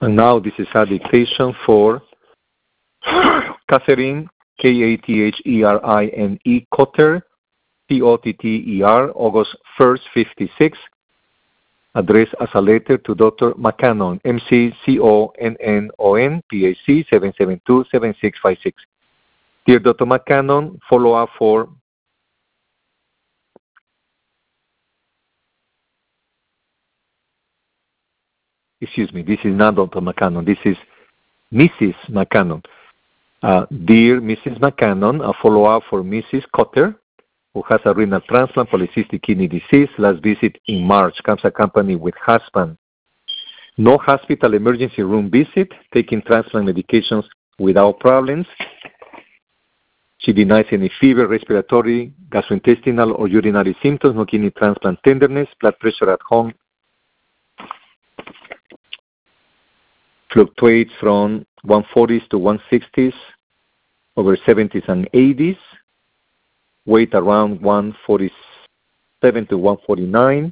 And now this is a dictation for Catherine, Katherine Cotter, Cotter, August 1st, 56, addressed as a letter to Dr. McCannon, McConnon, PAC 772-7656. Dear Dr. McCannon, follow up for excuse me, this is not Dr. McCannon, this is Mrs. McCannon. Dear Mrs. McCannon, a follow-up for Mrs. Cotter, who has a renal transplant, polycystic kidney disease, last visit in March, comes accompanied with husband. No hospital emergency room visit, taking transplant medications without problems. She denies any fever, respiratory, gastrointestinal, or urinary symptoms, no kidney transplant tenderness, blood pressure at home fluctuates from 140s to 160s, over 70s and 80s, weight around 147 to 149.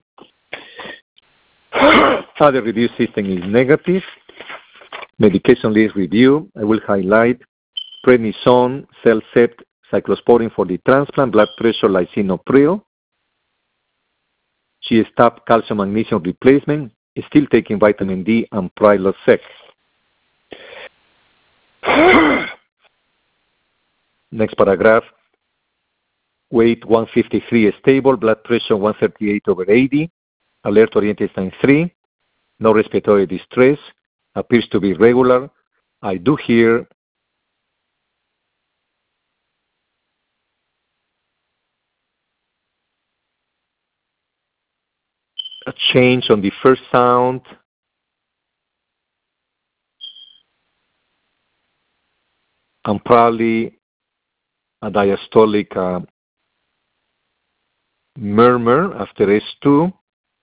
Other review system is negative. Medication list review. I will highlight prednisone, CellCept, cyclosporin for the transplant, blood pressure, lisinopril. She stopped calcium magnesium replacement, is still taking vitamin D and Prilosec. Next paragraph. Weight 153 stable, blood pressure 138/80, alert oriented sign 3, no respiratory distress, appears to be regular. I do hear a change on the first sound. And probably a diastolic murmur after S2.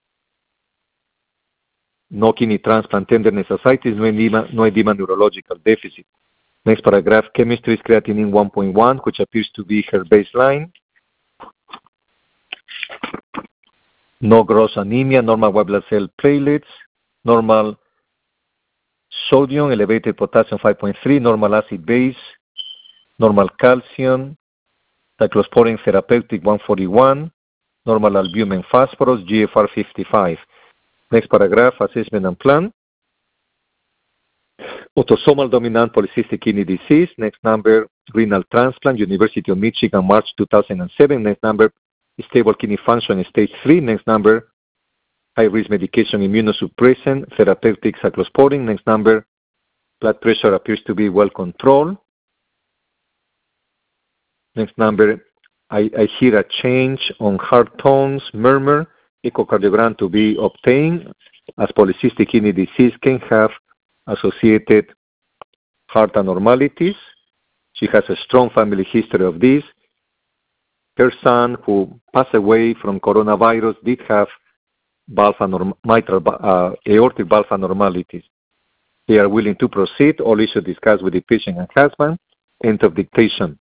No kidney transplant tenderness ascites, no edema neurological deficit. Next paragraph, chemistry is creatinine 1.1, which appears to be her baseline. No gross anemia, normal white blood cell platelets, normal sodium, elevated potassium 5.3, normal acid base, normal calcium, cyclosporin therapeutic 141, normal albumin phosphorus, GFR 55. Next paragraph, assessment and plan. Autosomal dominant polycystic kidney disease. Next number, renal transplant, University of Michigan, March 2007. Next number, stable kidney function, stage 3. Next number, high-risk medication, immunosuppressant, therapeutic cyclosporin. Next number, blood pressure appears to be well controlled. Next number, I hear a change on heart tones, murmur, echocardiogram to be obtained, as polycystic kidney disease can have associated heart abnormalities. She has a strong family history of this. Her son, who passed away from coronavirus, did have aortic valve abnormalities. They are willing to proceed. All issues discussed with the patient and husband. End of dictation.